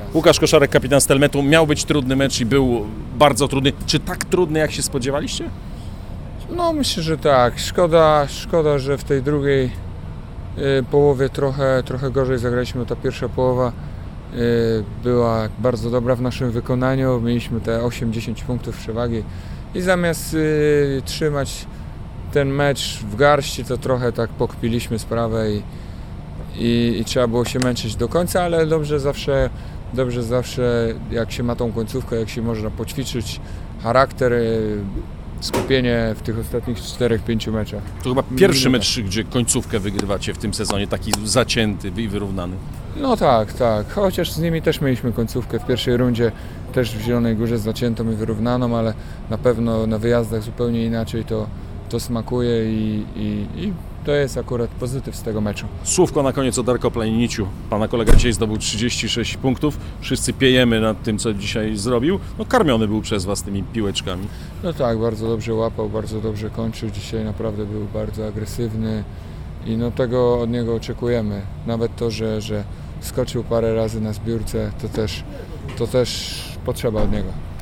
Łukasz Koszarek, kapitan Stelmetu. Miał być trudny mecz i był bardzo trudny. Czy tak trudny, jak się spodziewaliście? No myślę, że tak. Szkoda, że w tej drugiej połowie trochę gorzej zagraliśmy. Ta pierwsza połowa była bardzo dobra w naszym wykonaniu. Mieliśmy te 8-10 punktów przewagi i zamiast trzymać ten mecz w garści, to trochę tak pokpiliśmy sprawę i trzeba było się męczyć do końca, ale dobrze zawsze jak się ma tą końcówkę, jak się można poćwiczyć charakter, skupienie w tych ostatnich 4-5 meczach. To chyba pierwszy mecz, gdzie końcówkę wygrywacie w tym sezonie, taki zacięty i wyrównany. No tak, chociaż z nimi też mieliśmy końcówkę w pierwszej rundzie, też w Zielonej Górze zaciętą i wyrównaną, ale na pewno na wyjazdach zupełnie inaczej to smakuje i to jest akurat pozytyw z tego meczu. Słówko na koniec o Darku Planiniciu. Pana kolega dzisiaj zdobył 36 punktów. Wszyscy piejemy nad tym, co dzisiaj zrobił. No karmiony był przez Was tymi piłeczkami. No tak, bardzo dobrze łapał, bardzo dobrze kończył. Dzisiaj naprawdę był bardzo agresywny i no tego od niego oczekujemy. Nawet to, że skoczył parę razy na zbiórce, to też potrzeba od niego.